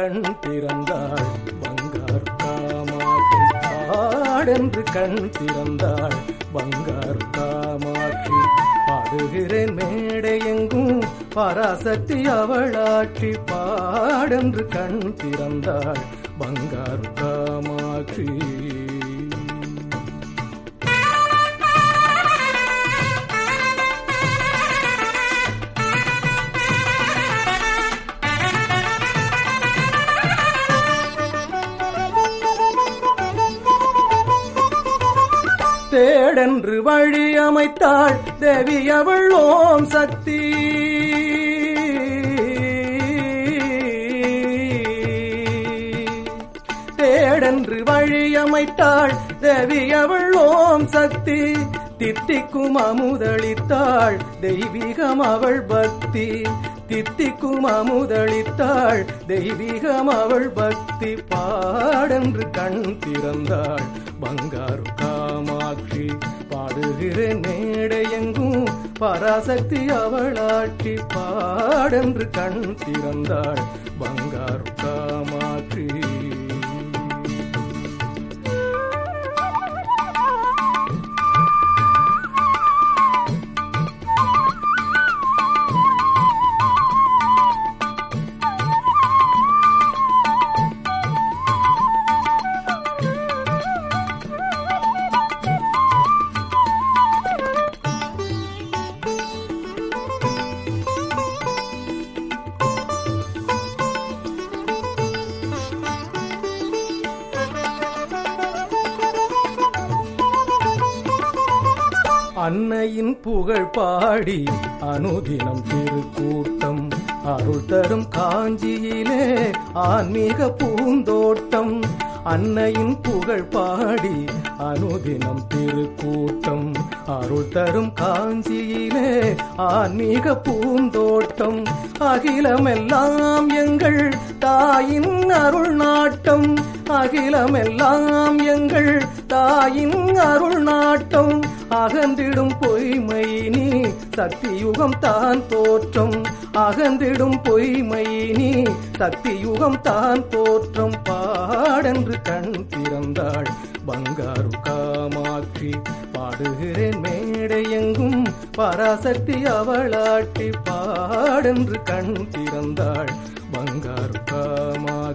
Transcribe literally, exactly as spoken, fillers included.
கண் திறந்தாள் பங்காரு காமாட்சி. பாடென்று கண் திறந்தாள் பங்காரு காமாட்சி. பாடுகிறேன் மேடை எங்கும் பராசக்தி அவளாட்சி. பாடென்று கண் திறந்தாள் பங்காரு காமாட்சி. தேடென்று வழி அமைத்தாள் தேவி அவள் ஓம் சக்தி. தேடென்று வழி அமைத்தாள் தேவி அவள் ஓம் சக்தி. தித்திக்கும் அமுதளித்தாள் தெய்வீகம் அவள் பக்தி. தித்திக்கும் அமுதளித்தாள் தெய்வீகம் அவள் பக்தி. பாடென்று கண் திறந்தாள் பங்காரு காமாட்சி. பாடுகிறேன் மேடை எங்கும் பராசக்தி அவளாட்சி. பாடென்று கண் திறந்தாள் பங்காரு காமாட்சி. அன்னையின் புகழ் பாடி அனுதினம் திருக்கூட்டம். அருள் தரும் காஞ்சியிலே ஆன்மீக பூந்தோட்டம். அன்னையின் புகழ் பாடி அனுதினம் திருக்கூட்டம். அருள் தரும் காஞ்சியிலே ஆன்மீக பூந்தோட்டம். அகிலமெல்லாம் எங்கள் தாயின் அருள் நாட்டம். அகிலமெல்லாம் எங்கள் தாயின் அருள் நாட்டம். அகன்றிடும் பொய்மை நீ சக்தி யுகம் தான் தோற்றம். அகன்றிடும் பொய்மை நீ சக்தி யுகம் தான் தோற்றம். பாடென்று கண் திறந்தாள் பங்காரு காமாட்சி. பாடுகிறேன் மேடை எங்கும் பராசக்தி அவளாட்சி. பாடென்று கண் திறந்தாள் பங்காரு காமாட்சி.